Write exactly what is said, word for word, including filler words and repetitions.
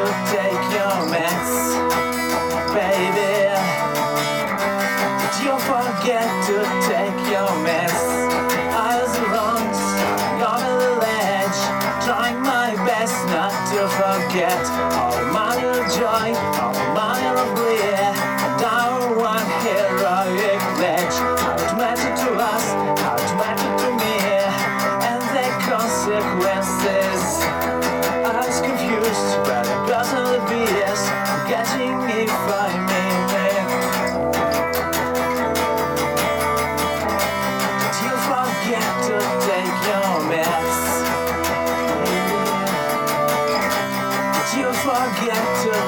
take your meds, baby? Did you forget to take your meds? I was wrong, on the ledge, trying my best not to forget all minor joy, all minor oblivion, and our one heroic pledge. How it mattered to us, how it mattered to me, and the consequences. I was confused by the personal B S, forgetting if I mean it. Did you forget to take your meds? Did you forget to